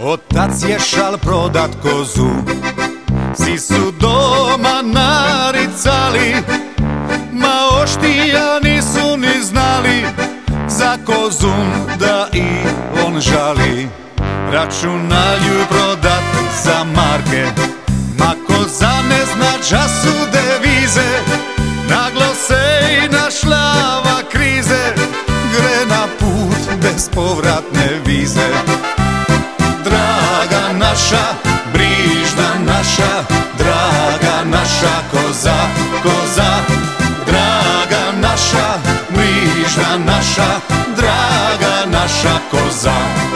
Otac je šal prodat kozu, svi su doma naricali, ma oštija nisu ni znali za kozun da i on žali. Računaju prodat za marke, ma koza ne zna ča su devize, naglo se i našlava krize, gre na put bez povratne vize. Draga naša, brižna naša, draga naša koza, koza. Draga naša, brižna naša, draga naša koza.